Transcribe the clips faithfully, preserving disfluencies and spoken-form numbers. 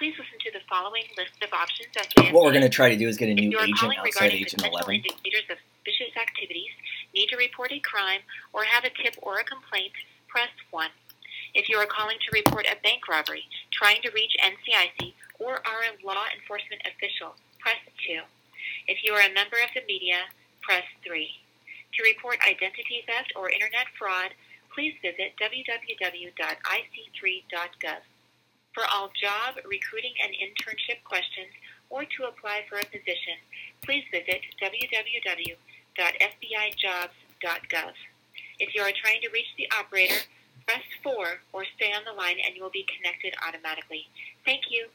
Please listen to the following list of options as they What we're going to try to do is get a If new you are agent calling outside regarding Agent potential eleven. indicators of suspicious activities, need to report a crime, or have a tip or a complaint, press one. If you are calling to report a bank robbery, trying to reach N C I C, or are a law enforcement official, press two. If you are a member of the media, press three. To report identity theft or internet fraud, please visit w w w dot i c three dot gov. For all job, recruiting, and internship questions, or to apply for a position, please visit w w w dot f b i jobs dot gov. If you are trying to reach the operator, press four or stay on the line and you will be connected automatically. Thank you.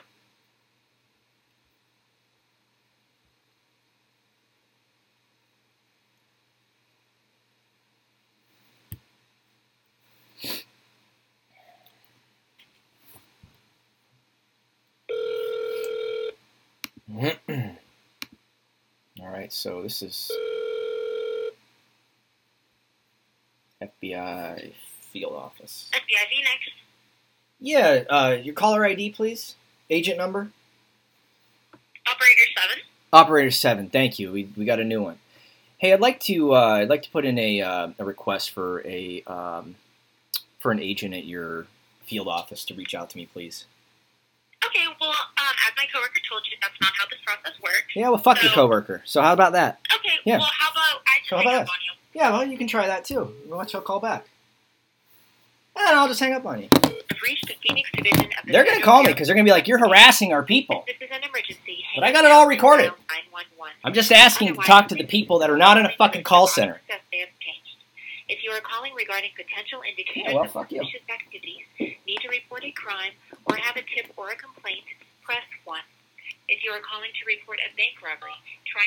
All right, so this is F B I field office. F B I Phoenix. Yeah, uh, your caller I D, please. Agent number. Operator seven. Operator seven. Thank you. We we got a new one. Hey, I'd like to uh, I'd like to put in a uh, a request for a um, for an agent at your field office to reach out to me, please. Okay, well, um, as my coworker told you, that's not how this process works. Yeah, well, fuck so, your coworker. So how about that? Okay, Yeah. well, how about I just So how hang about up that? on you? Yeah, well, you can try that too. Watch, I'll call back. And I'll just hang up on you. I've reached the Phoenix division of the They're gonna call me because they're gonna be like, "You're harassing our people." This is an emergency. But I got it all recorded. nine one one. I'm just asking to talk to the people that are not in a fucking call center. If you are calling regarding potential indicators Yeah, well, of fuck you. suspicious activities, need to report a crime, or have a tip or a complaint, press one. If you are calling to report a bank robbery, try...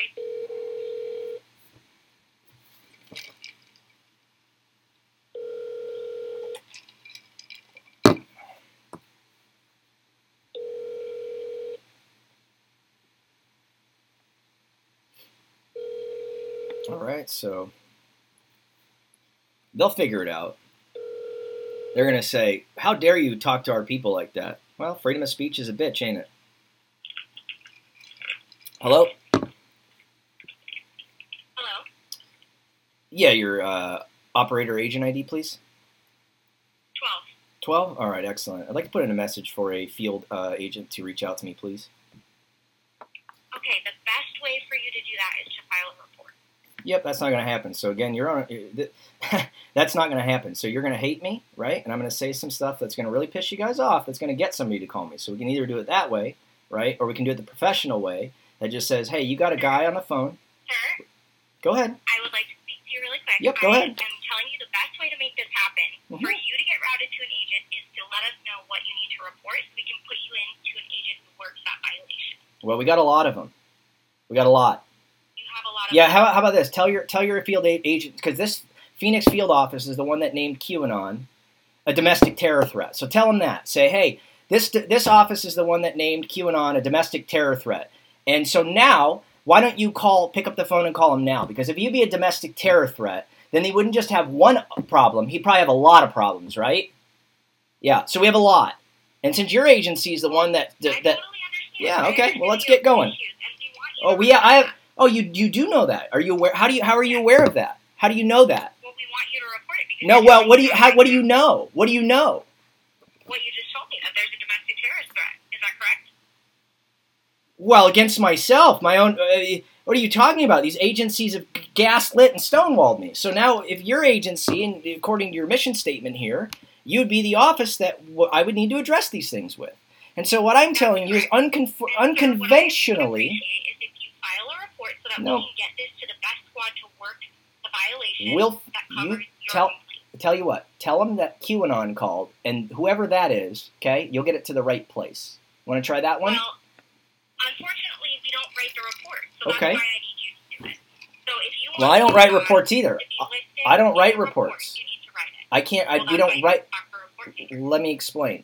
All right, so they'll figure it out. They're gonna say, "How dare you talk to our people like that?" Well, freedom of speech is a bitch, ain't it? Hello? Hello? Yeah, your uh, operator agent I D, please. twelve. Twelve. All right, excellent. I'd like to put in a message for a field uh, agent to reach out to me, please. Okay, the best way for you to do that is to file a report. Yep, that's not going to happen. So again, you're on. A, that's not going to happen. So you're going to hate me, right? And I'm going to say some stuff that's going to really piss you guys off. That's going to get somebody to call me. So we can either do it that way, right, or we can do it the professional way that just says, "Hey, you got a guy on the phone." Sir, Go ahead. I would like to speak to you really quick. Yep, go I ahead. am telling you the best way to make this happen Mhm. for you to get routed to an agent is to let us know what you need to report so we can put you into an agent who works that violation. Well, we got a lot of them. We got a lot. You have a lot of... Yeah. How, how about this? Tell your tell your field a- agent, because this Phoenix field office is the one that named QAnon a domestic terror threat. So tell them that. Say, hey, this this office is the one that named QAnon a domestic terror threat. And so now, why don't you call, pick up the phone and call him now? Because if he'd be a domestic terror threat, then he wouldn't just have one problem. He'd probably have a lot of problems, right? Yeah. So we have a lot. And since your agency is the one that that, I that totally understand. yeah, I okay. understand Well, let's you have get going. issues, and we want you oh, to we yeah, report I that. oh you you do know that? Are you aware? How do you how are you aware of that? How do you know that? Well, we want you to report it. Because No, you're well, telling what do you us how, right what do now you know? What do you know? What you just told me, that there's a domestic terrorist threat. Is that correct? Well, against myself, my own. Uh, what are you talking about? These agencies have gaslit and stonewalled me. So now, if your agency, and according to your mission statement here, you would be the office that w- I would need to address these things with. And so, what I'm telling you is unconf- And so unconventionally. What I appreciate is if you file a report so that No. we can get this to the best squad to work the violation Will that you covers your tell? complaint. Tell you what. Tell them that QAnon called, and whoever that is, okay, you'll get it to the right place. Want to try that one? Well, unfortunately, we don't write the report, so Okay. that's why I need you to do it. So if you want Well, I don't to write uh, reports either. to be listed I don't in write the report, reports. you need to write it. I can't. I, Well, we that's don't why write. you talk for report taker. Let me explain.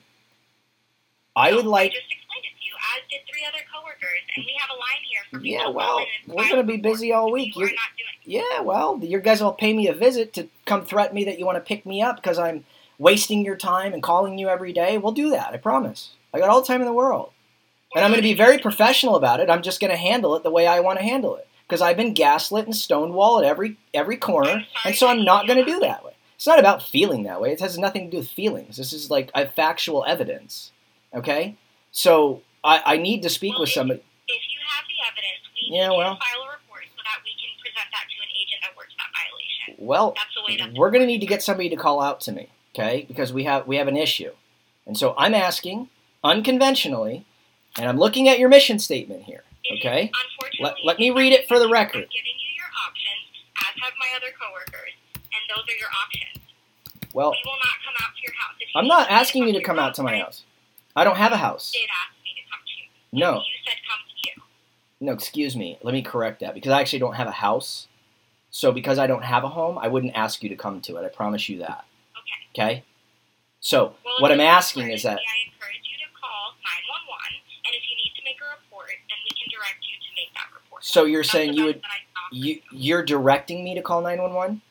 I So would like. I just explained it to you, as did three other coworkers, and we have a line here for people Yeah, to well, call in and we're file gonna be reports, busy all which week. You are You're- not doing. Yeah, well, you guys will pay me a visit to come threaten me that you want to pick me up because I'm wasting your time and calling you every day. We'll do that. I promise. I got all the time in the world. And I'm going to be very professional about it. I'm just going to handle it the way I want to handle it. Because I've been gaslit and stonewalled at every, every corner, and so I'm not going to do that way. It's not about feeling that way. It has nothing to do with feelings. This is like I have factual evidence. Okay? So I, I need to speak well, with if, somebody. If you have the evidence, we yeah, need well, to file a report so that we can present that to an agent that works that violation. Well, that's the way that's we're going to need to get somebody to call out to me, okay? Because we have we have an issue. And so I'm asking, unconventionally, and I'm looking at your mission statement here, okay? Let, let me read it for the record. I'm giving you your options, as have my other coworkers, and those are your options. Well, we will not come out to your house. If you I'm not to asking you to come come out to my house. I don't have a house. You did ask me to come to you. No. You said come to you. No, excuse me. Let me correct that, because I actually don't have a house. So because I don't have a home, I wouldn't ask you to come to it. I promise you that. Okay. Okay? So well, what I'm asking is that... I encourage you to call nine one one, and if you need to make a report, then we can direct you to make that report. So you're That's saying you would... You. You're directing me to call nine one one?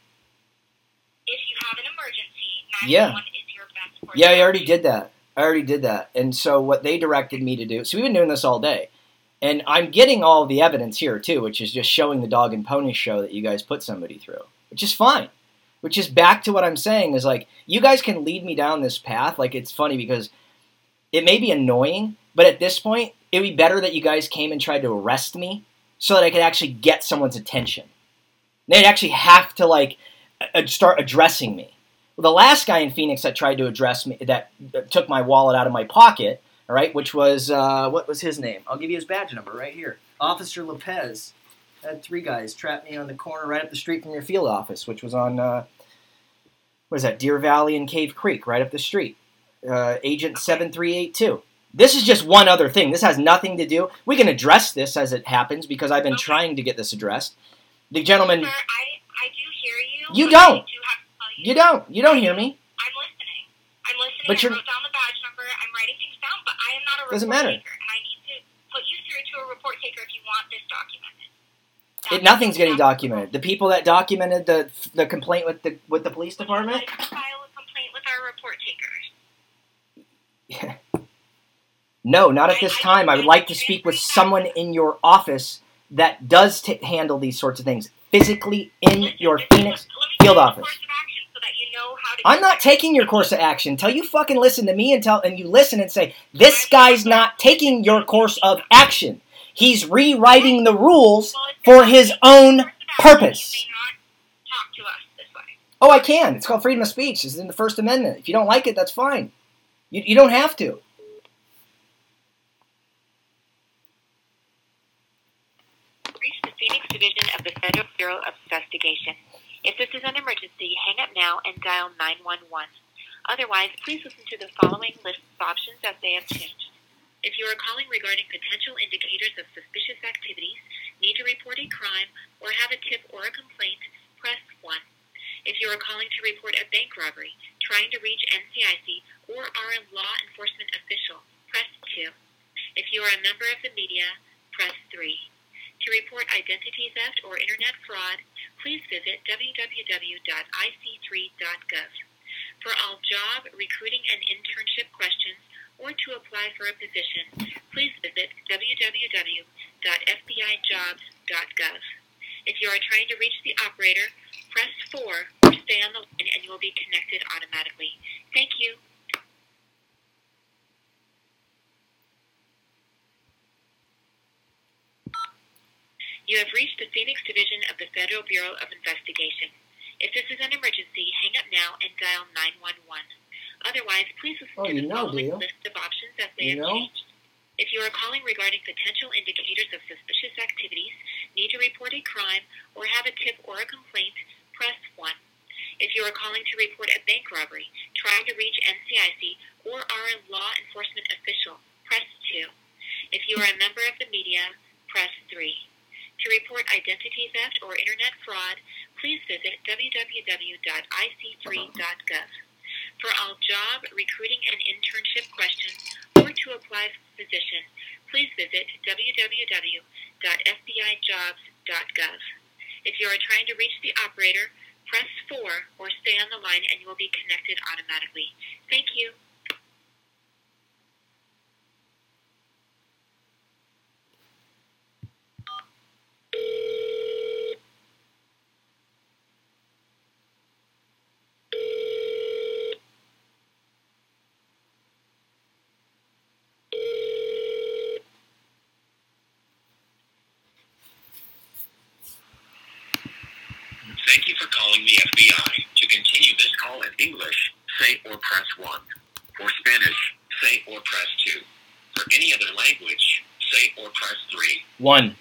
If you have an emergency, yeah. nine one one is your best course. Yeah, I already did that. I already did that. And so what they directed me to do... So we've been doing this all day. And I'm getting all the evidence here, too, which is just showing the dog and pony show that you guys put somebody through, which is fine. Which is back to what I'm saying is, like, you guys can lead me down this path. Like, it's funny because it may be annoying, but at this point, it would be better that you guys came and tried to arrest me so that I could actually get someone's attention. They'd actually have to, like, start addressing me. Well, the last guy in Phoenix that tried to address me, that took my wallet out of my pocket... All right, which was, uh, what was his name? I'll give you his badge number right here. Officer Lopez. Had three guys trapped me on the corner right up the street from your field office, which was on, uh, what is that, Deer Valley and Cave Creek, right up the street. Uh, Agent seven three eight two. This is just one other thing. This has nothing to do. We can address this as it happens because I've been okay. trying to get this addressed. The gentleman... Sir, I, I do hear You you. don't. Do have to tell you. You don't. You don't hear me. I'm listening. I'm listening. But I you're... wrote down the badge number. I'm writing things down, but I am not a report Doesn't matter. taker, and I need to put you through to a report taker if you want this documented. It, nothing's getting documented. The people that documented the the complaint with the with the police department. Would you like to file a complaint with our report takers? Yeah. No, not at this time. I would like to speak with someone in your office that does t- handle these sorts of things physically in Listen, your listen, Phoenix let me field office. Course of action so that you know how to I'm not taking your course of action until you fucking listen to me and tell and you listen and say this guy's not taking your course of action. He's rewriting the rules for his own purpose. Oh, I can. It's called freedom of speech. It's in the First Amendment. If you don't like it, that's fine. You, you don't have to. Reach the Phoenix Division of the Federal Bureau of Investigation. If this is an emergency, hang up now and dial nine one one. Otherwise, please listen to the following list of options as they have changed. If you are calling regarding potential indicators of suspicious activities, need to report a crime, or have a tip or a complaint, press one. If you are calling to report a bank robbery, trying to reach N C I C, or are a law enforcement official, press two. If you are a member of the media, press three. To report identity theft or internet fraud, please visit w w w dot i c three dot gov. For all job, recruiting, and internship questions, or to apply for a position, please visit w w w dot f b i jobs dot gov. If you are trying to reach the operator, press four or stay on the line and you will be connected automatically. Thank you. You have reached the Phoenix Division of the Federal Bureau of Investigation. If this is an emergency, hang up now and dial nine one one. Otherwise, please listen oh, to the know, following list of options as they you have know? changed. If you are calling regarding potential indicators of suspicious activities, need to report a crime, or have a tip or a complaint, press one. If you are calling to report a bank robbery, trying to reach N C I C, or are a law enforcement official, press two. If you are a member of the media, press three. To report identity theft or internet fraud, please visit w w w dot i c three dot gov. For all job, recruiting, and internship questions, or to apply for a position, please visit w w w dot f b i jobs dot gov. If you are trying to reach the operator, press four or stay on the line and you will be connected automatically. Thank you. for calling the F B I. To continue this call in English, say or press one. For Spanish, say or press two. For any other language, say or press three. One.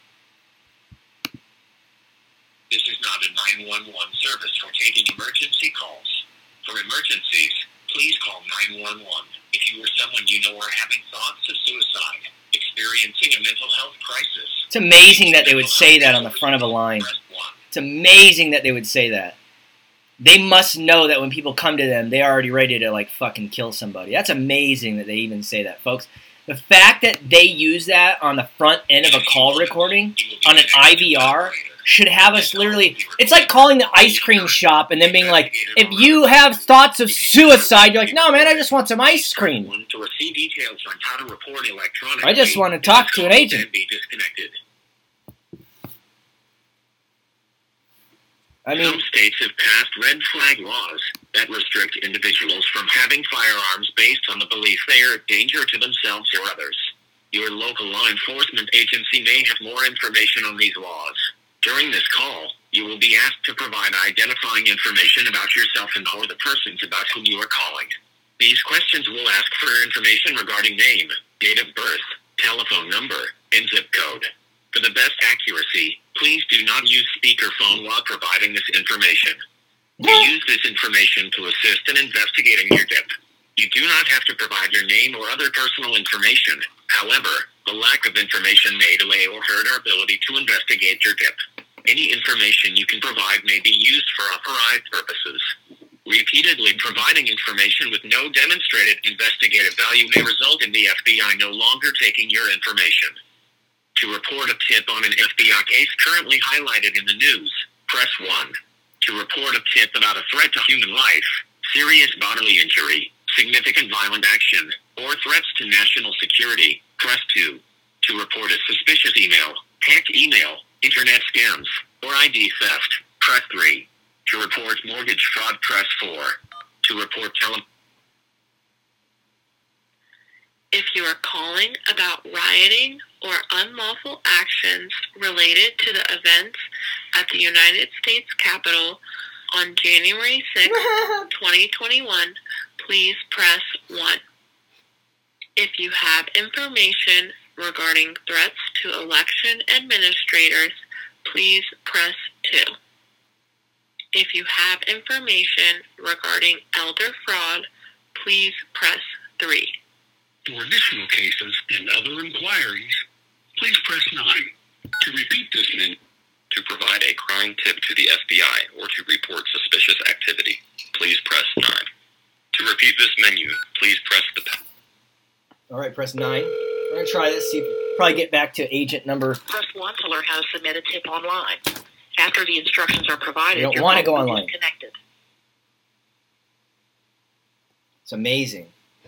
This is not a nine one one service for taking emergency calls. For emergencies, please call nine one one. If you or someone you know are having thoughts of suicide, experiencing a mental health crisis. It's amazing that they would say that on the front of a line. It's amazing that they would say that. They must know that when people come to them, they're already ready to, like, fucking kill somebody. That's amazing that they even say that, folks. The fact that they use that on the front end of a call recording on an I V R should have us literally... It's like calling the ice cream shop and then being like, if you have thoughts of suicide, you're like, no, man, I just want some ice cream. To receive details on how to report electronically, I just want to talk to an agent. Be disconnected. I mean, Some states have passed red flag laws that restrict individuals from having firearms based on the belief they are a danger to themselves or others. Your local law enforcement agency may have more information on these laws. During this call, you will be asked to provide identifying information about yourself and or the persons about whom you are calling. These questions will ask for information regarding name, date of birth, telephone number, and zip code. For the best accuracy, please do not use speakerphone while providing this information. We use this information to assist in investigating your D I P. You do not have to provide your name or other personal information. However, the lack of information may delay or hurt our ability to investigate your D I P. Any information you can provide may be used for authorized purposes. Repeatedly providing information with no demonstrated investigative value may result in the F B I no longer taking your information. To report a tip on an F B I case currently highlighted in the news, press one. To report a tip about a threat to human life, serious bodily injury, significant violent action, or threats to national security, press two. To report a suspicious email, hacked email, internet scams, or I D theft, press three. To report mortgage fraud, press four. To report tele... If you are calling about rioting or unlawful actions related to the events at the United States Capitol on January sixth, twenty twenty-one, please press one. If you have information regarding threats to election administrators, please press two. If you have information regarding elder fraud, please press three. For additional cases and other inquiries, please press nine. To repeat this menu, to provide a crime tip to the F B I or to report suspicious activity, please press nine. To repeat this menu, please press the pound. all right, press nine. We're going to try this, see if probably get back to agent number... Press one to learn how to submit a tip online. After the instructions are provided, You don't your want to call go will be online. disconnected. It's amazing.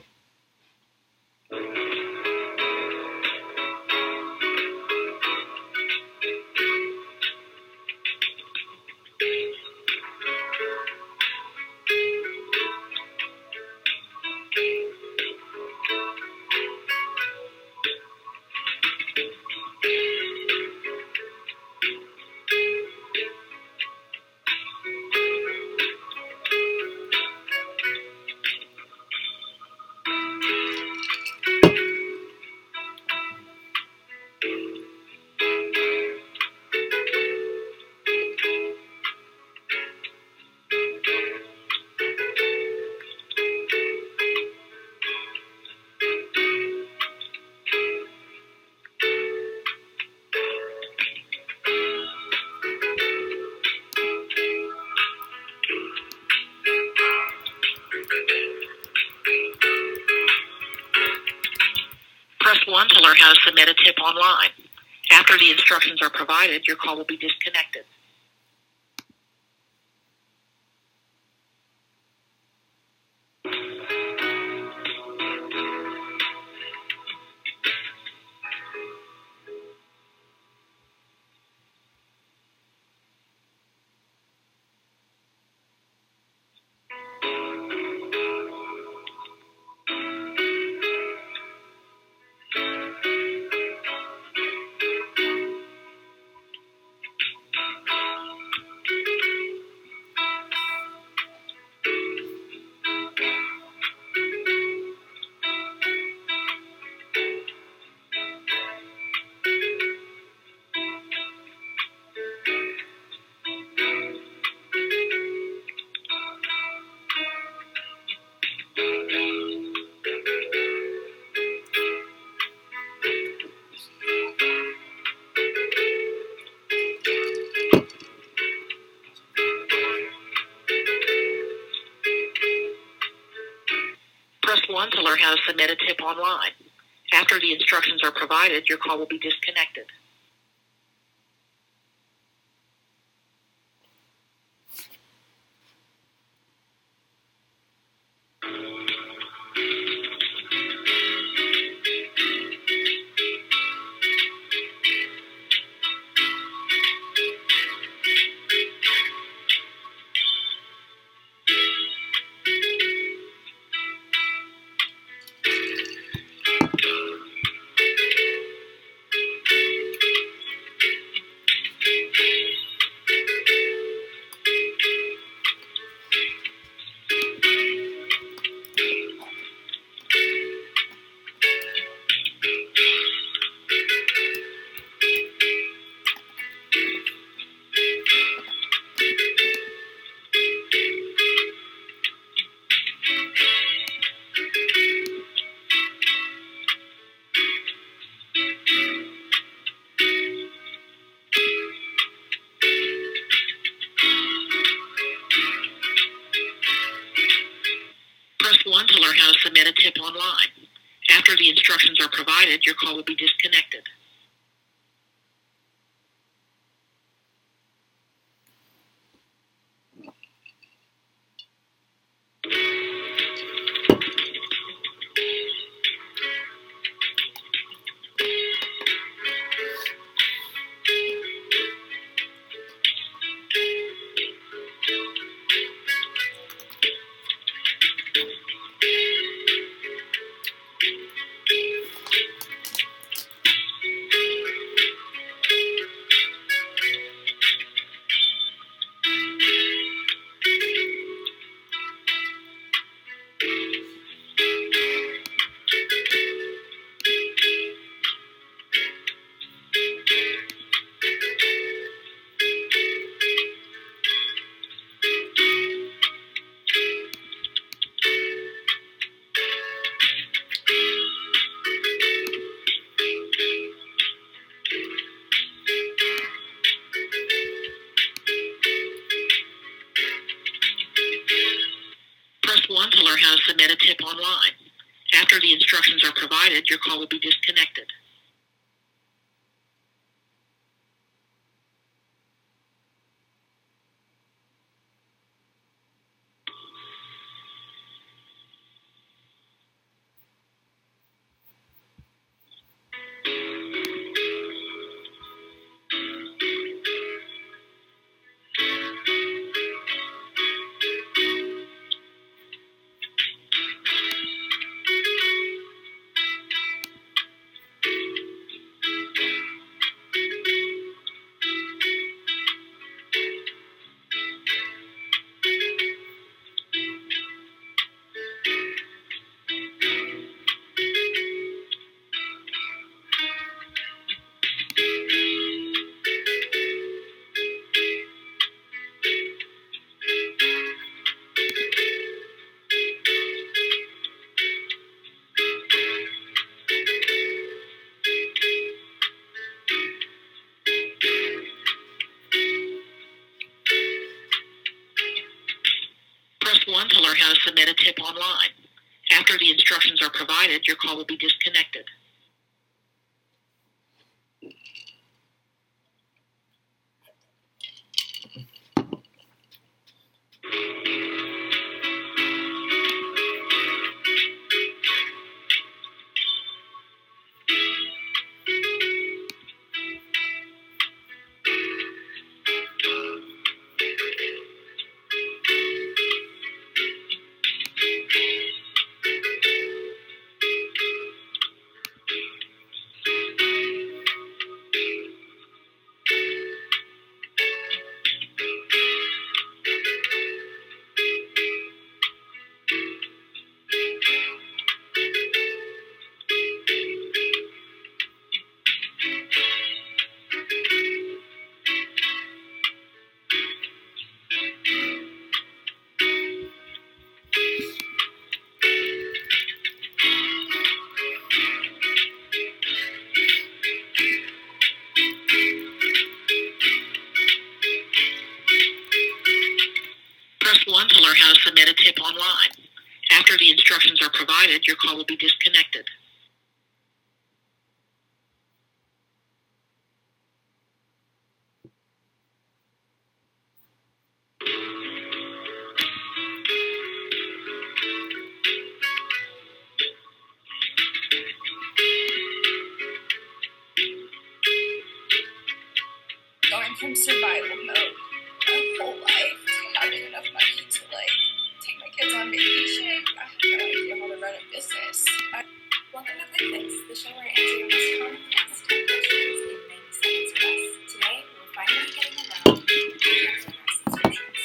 Press one to learn how to submit a tip online. After the instructions are provided, your call will be disconnected. how to submit a tip online. After the instructions are provided, your call will be disconnected. Press one to learn how to submit a tip online. After the instructions are provided, your call will be disconnected. Press one to learn how to submit a tip online. After the instructions are provided, your call will be disconnected. Press one to learn how to submit a tip online. After the instructions are provided, your call will be disconnected. provided, your call will be disconnected. Going from survival mode my whole life to having enough money to, like, take my kids on vacation. I have no idea how to run a business. I- Welcome to ClickFix, the show where I answer your most common asked ten questions in ninety seconds or less. Today, we're finally getting around to answering our subscriptions.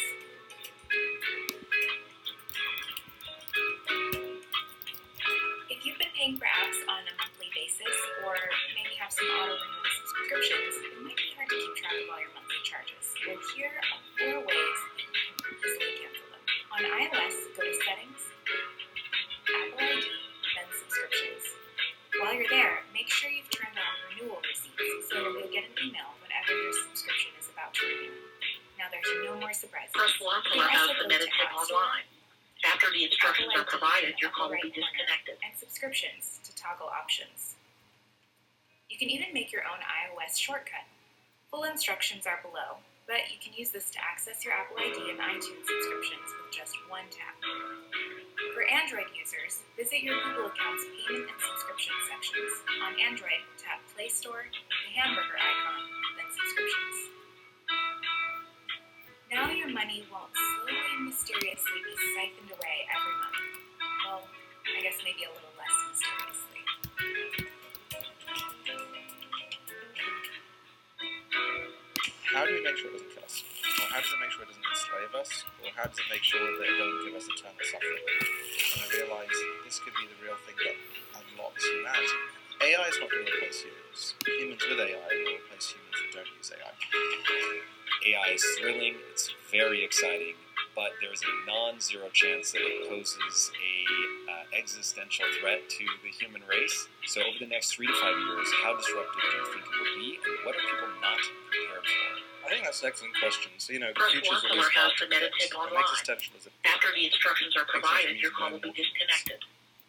If you've been paying for apps on a monthly basis, or maybe have some auto-renewal subscriptions, it might be hard to keep track of all your monthly charges. Well, here are four ways that you can easily cancel them. On iOS, go to Settings, Apple I D, then Subscriptions. While you're there, make sure you've turned on renewal receipts so you'll get an email whenever your subscription is about to renew. Now there's no more surprises. Press one to You learn can how also to go submit a to tip App Store, online. After the instructions Apple are I D provided, in the your call will upper be right corner, disconnected. and Subscriptions to toggle options. You can even make your own iOS shortcut. Full instructions are below, but you can use this to access your Apple I D and iTunes subscriptions with just one tap. For Android users, visit your Google account's payment and subscription sections. On Android, tap Play Store, the hamburger icon, then Subscriptions. Now your money won't slowly and mysteriously be siphoned away every month. Well, I guess maybe a little less mysteriously. How do we make sure it doesn't kill us? Or how does it make sure it doesn't enslave us? Or how does it make sure that it doesn't give us eternal suffering? And I realise this could be the real thing that unlocks humanity. A I is not going to replace humans. Humans with A I will replace humans who don't use A I. A I is thrilling, it's very exciting, but there's a non-zero chance that it poses a uh, existential threat to the human race. So over the next three to five years, how disruptive do you think it will be, and what are people not prepared for? I think that's an excellent question. So, you know, the Press future's one to always learn how hard to to submit a predict. tip And online. existential is a After the instructions are provided, your call will be disconnected.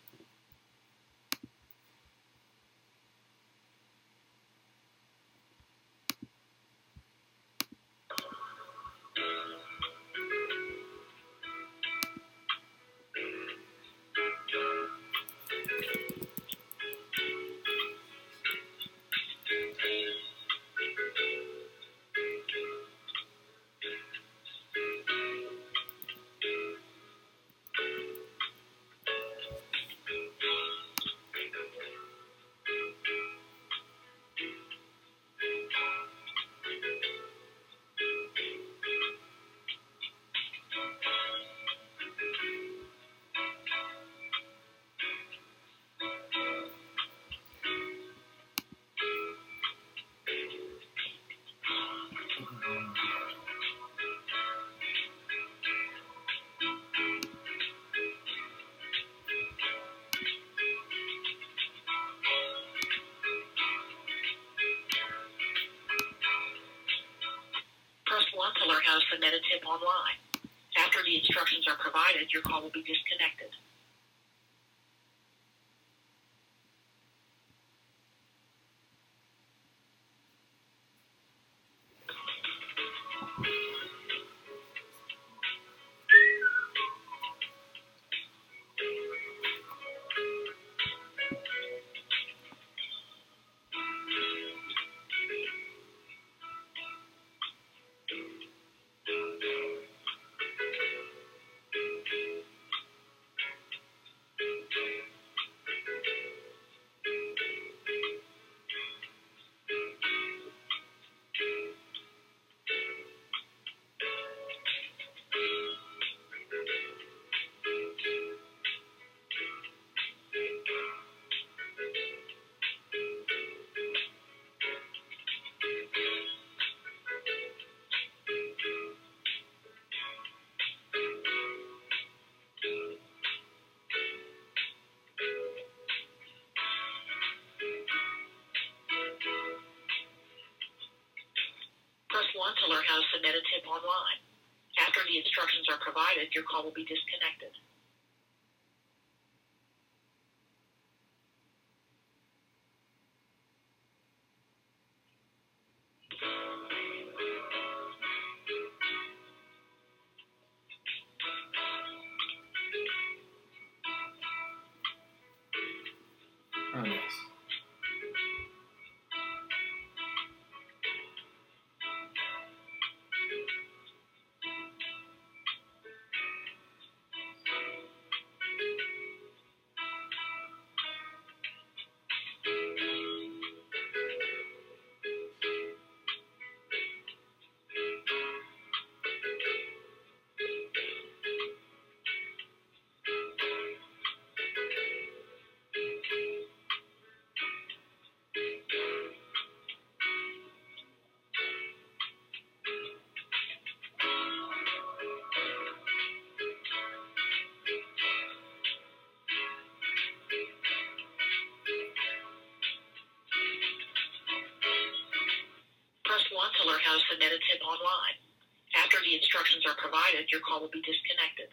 Press one to learn how to submit a tip online. After the instructions are provided, your call will be disconnected. Press one to learn how to submit a tip online. After the instructions are provided, your call will be disconnected. Oh, nice. Press one to learn how to submit a tip online. After the instructions are provided, your call will be disconnected.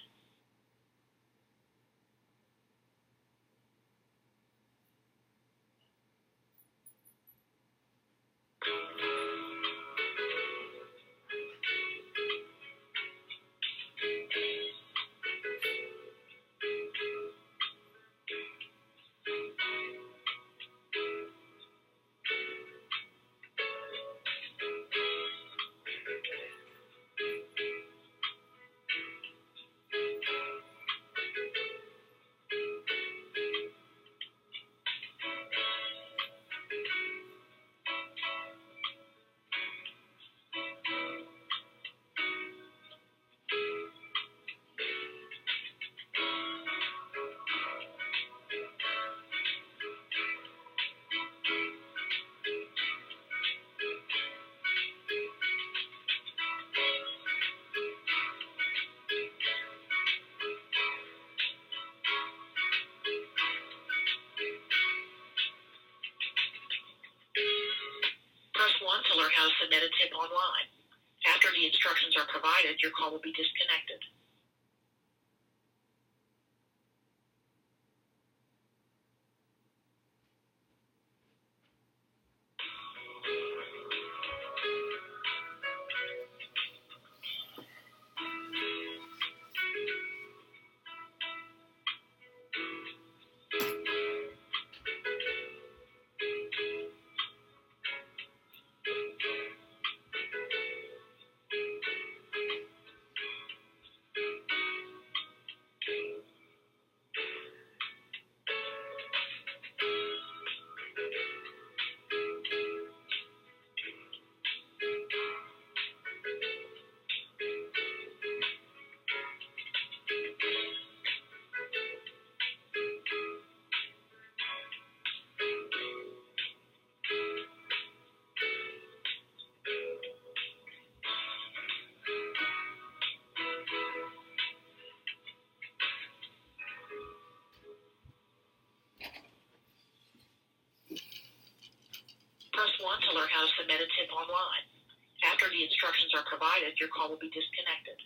Press one to learn how to submit a tip online. After the instructions are provided, your call will be disconnected. Press one to learn how to submit a tip online. After the instructions are provided, your call will be disconnected.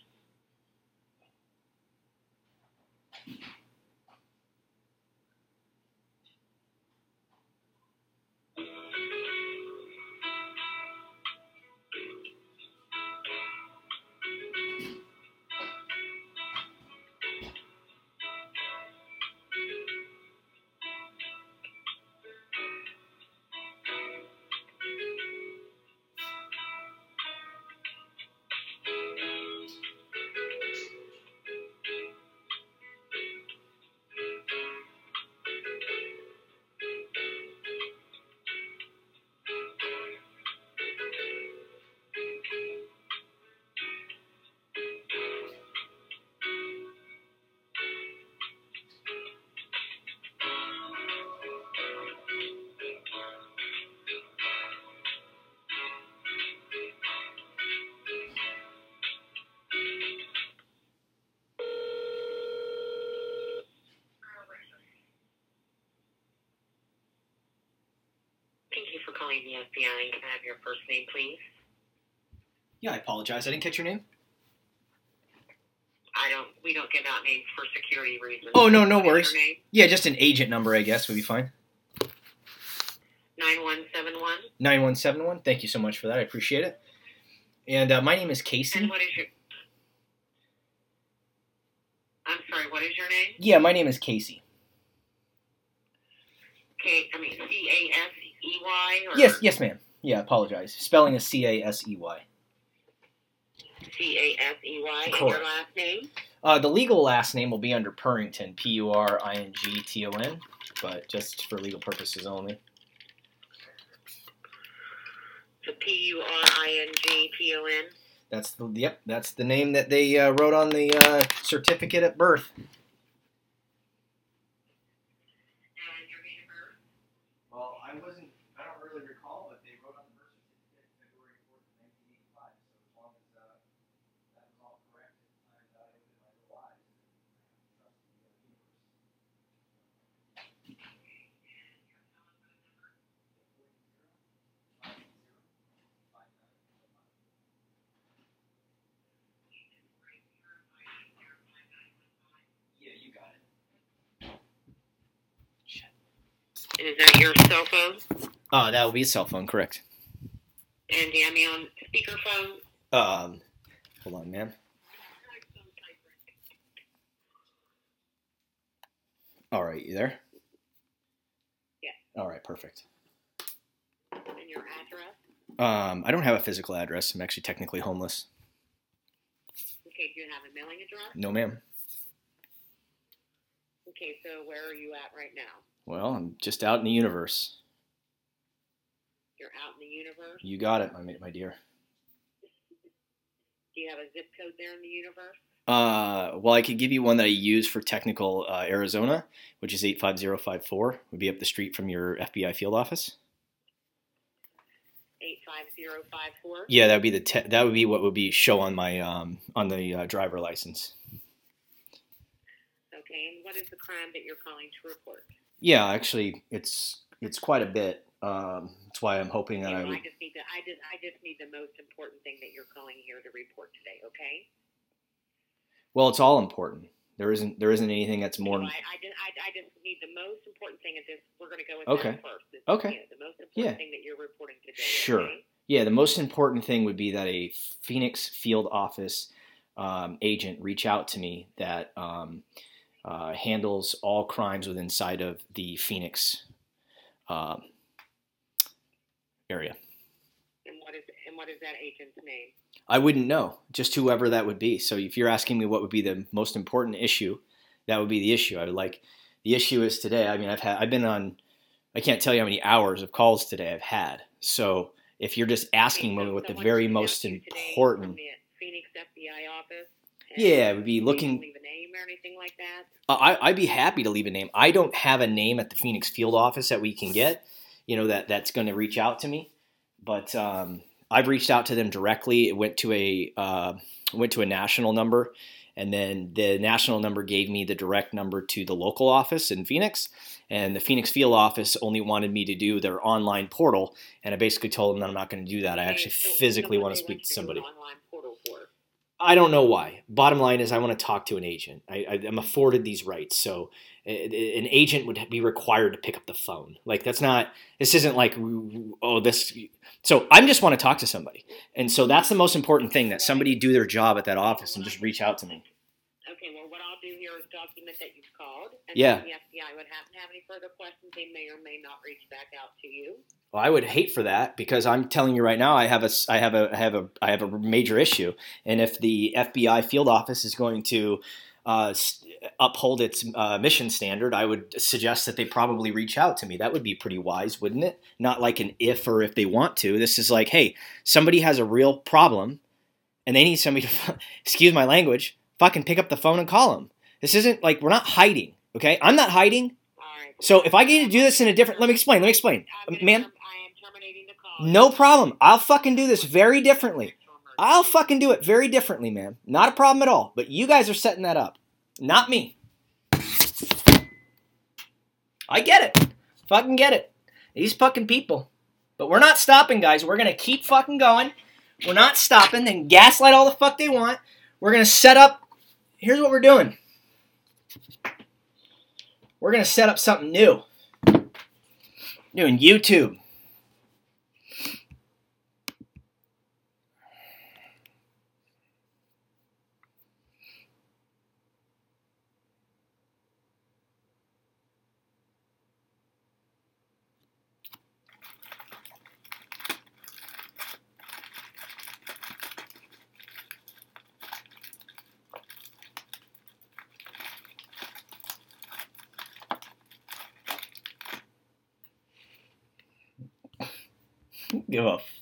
Thank you for calling the F B I. Can I have your first name, please? Yeah, I apologize. I didn't catch your name. I don't. We don't give out names for security reasons. Oh, no, no What is worries. your name? Yeah, just an agent number, I guess, would be fine. nine one seven one. nine one seven one. Thank you so much for that. I appreciate it. And uh, my name is And Casey. what is your... I'm sorry, what is your name? Yeah, my name is Casey. K, I mean, C A S E Y? Or Yes, yes, ma'am. Yeah, apologize. Spelling is C A S E Y. C A S E Y, and Correct. your last name? Uh, the legal last name will be under Purrington, P U R I N G T O N, but just for legal purposes only. So P U R I N G T O N? That's the yep. That's the name that they uh, wrote on the uh, certificate at birth. And your date of birth? Well, I wasn't. I don't really recall, but they wrote on the birth certificate February fourth, nineteen eighty-five. So as long as uh, that was all correct, I thought I opened my little eyes and trust the universe. Yeah, you got it. And is that your cell phone? Uh, that would be a cell phone, correct. And do you have me on speakerphone? Um, hold on, ma'am. All right, you there? Yeah. All right, perfect. And your address? Um, I don't have a physical address. I'm actually technically homeless. Okay, do you have a mailing address? No, ma'am. Okay, so where are you at right now? Well, I'm just out in the universe. You're out in the universe? You got it, my my dear. Do you have a zip code there in the universe? Uh, well, I could give you one that I use for technical uh, Arizona, which is eight five zero five four. Would be up the street from your F B I field office. eight five zero five four? Yeah, that would be the te- that would be what would be show on my um on the uh, driver license. Okay, and what is the crime that you're calling to report? Yeah, actually, it's it's quite a bit. Um, that's why I'm hoping that You I know, would. I just need to, I just, I just need the most important thing that you're calling here to report today, okay? Well, it's all important. There isn't there isn't anything that's more. So I, I, just, I, I just need the most important thing at this. We're going to go with Okay. that first. This, Okay. You know, the most important Yeah. thing that you're reporting today. Sure. Okay? Yeah, the most important thing would be that a Phoenix field office um, agent reach out to me that um, uh, handles all crimes within sight of the Phoenix um, area. And what is and what is that agent's name? I wouldn't know, just whoever that would be. So if you're asking me what would be the most important issue, that would be the issue. I would like the issue is today. I mean, I've had I've been on. I can't tell you how many hours of calls today I've had. So if you're just asking Okay, me so what the someone very reached out most to you today important, from the Phoenix F B I office. and yeah, it would be you looking. didn't leave a name or anything like that. Uh, I, I'd be happy to leave a name. I don't have a name at the Phoenix field office that we can get, you know, that that's going to reach out to me. But um, I've reached out to them directly. It went to a uh, went to a national number, and then the national number gave me the direct number to the local office in Phoenix. And the Phoenix field office only wanted me to do their online portal, and I basically told them that I'm not going to do that. I Okay, actually so- physically so what want to they speak want to you somebody. do an online portal for? I don't know why. Bottom line is I want to talk to an agent. I, I, I'm afforded these rights. So uh, an agent would be required to pick up the phone. Like that's not, this isn't like, oh, this. So I just want to talk to somebody. And so that's the most important thing, that somebody do their job at that office and just reach out to me. Okay, well, what I'll do here is document that you've called, and Yeah. if the F B I would happen to have any further questions, they may or may not reach back out to you. Well, I would hate for that, because I'm telling you right now, I have a, I have a, I have a, I have a major issue. And if the F B I field office is going to uh, uphold its uh, mission standard, I would suggest that they probably reach out to me. That would be pretty wise, wouldn't it? Not like an if or if they want to. This is like, hey, somebody has a real problem, and they need somebody to, excuse my language, fucking pick up the phone and call them. This isn't like, we're not hiding, okay? I'm not hiding. All right. So if I get to do this in a different, let me explain, let me explain. I'm gonna Ma'am, term- I am terminating the call. no problem. I'll fucking do this very differently. I'll fucking do it very differently, man. Not a problem at all. But you guys are setting that up. Not me. I get it. Fucking get it. These fucking people. But we're not stopping, guys. We're going to keep fucking going. We're not stopping. Then gaslight all the fuck they want. We're going to set up. Here's what we're doing. We're going to set up something new. Doing YouTube. Give a